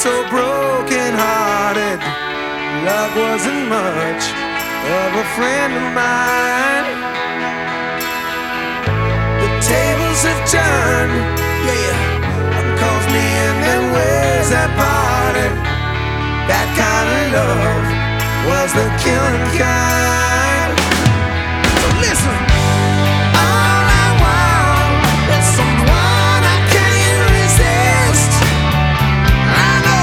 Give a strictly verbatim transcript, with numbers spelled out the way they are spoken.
So broken hearted, love wasn't much of a friend of mine. The tables have turned, yeah, one calls me and then where's that party? That kind of love was the killing kind.